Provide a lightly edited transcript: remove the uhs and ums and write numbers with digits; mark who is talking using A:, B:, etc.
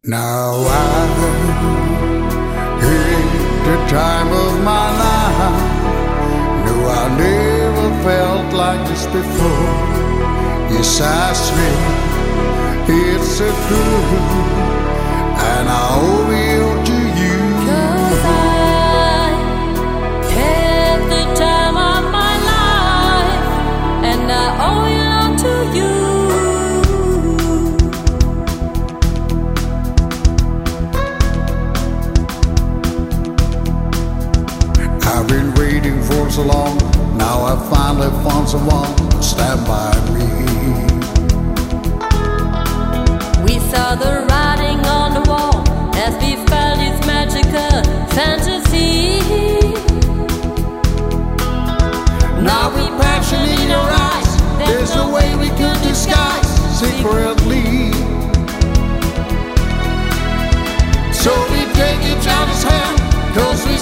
A: Now I hit the time of my life. No, I never felt like this before. Yes, I swear it's a truth, and I owe it to you.
B: 'Cause I had the time of my life, and I owe it all to you.
A: I've been waiting for so long. Now I finally found someone to stand by me.
B: We saw the writing on the wall as we felt its magical fantasy.
A: Now with passion in your eyes, there's no way we could disguise secretly. So we take each other's hand, 'cause we